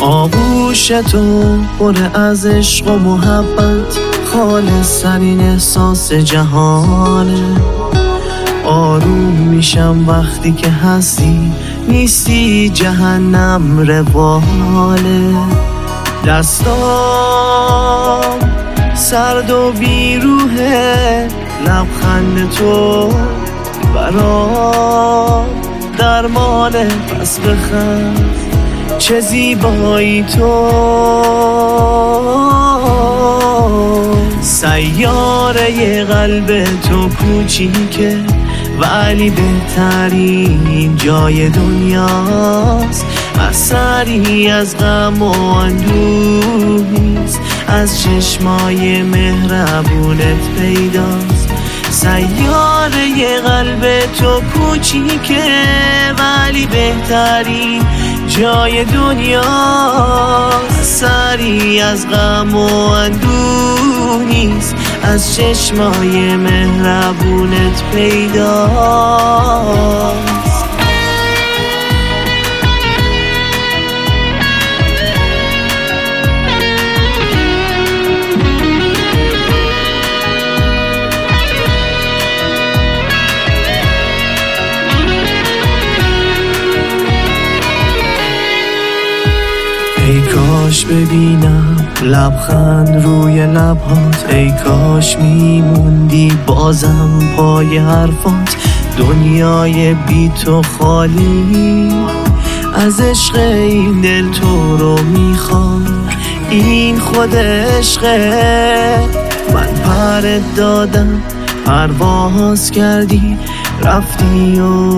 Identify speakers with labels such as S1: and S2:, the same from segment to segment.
S1: آغوش تو پر از عشق و محبت، خالص ترین احساس جهانه. آروم میشم وقتی که هستی، نیستی جهنم رواله. دستام سرد و بیروحه، لبخند تو برام درمانه. پس بخند چه زیبایی تو. سیاره قلب تو کوچیکه ولی بهترین جای دنیاست. اثری از غم و اندوه نیست، از چشمای مهربونت پیداست. سیاره قلب تو کوچیکه ولی بهترین جای دنیاست. اثری از غم و اندوه نیست، از چشمای مهربونت پیداست. ای کاش ببینم لبخند روی لبهات، ای کاش میموندی بازم پای حرفات. دنیای بی تو خالی، از عشق این دل تو رو میخوام. این خود عشقه. من پرت دادم پرواز کردی، رفتی و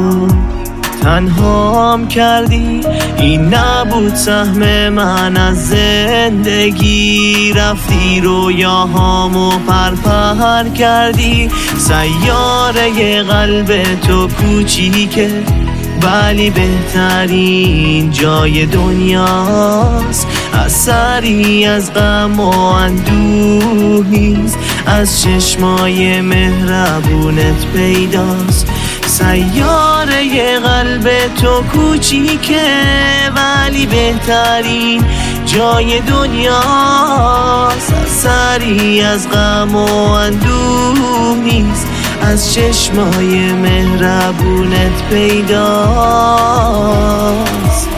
S1: تنهام کردی. این نبود سهم من از زندگی، رفتی رویاهامو پرپر کردی. سیاره قلب تو کوچیکه ولی بهترین جای دنیاست. اثری از غم و اندوه نیست، از چشمای مهربونت پیداست. سیاره قلب تو کوچیکه ولی بهترین جای دنیاست. اثری از غم و اندوه نیست، از چشمای مهربونت پیداست.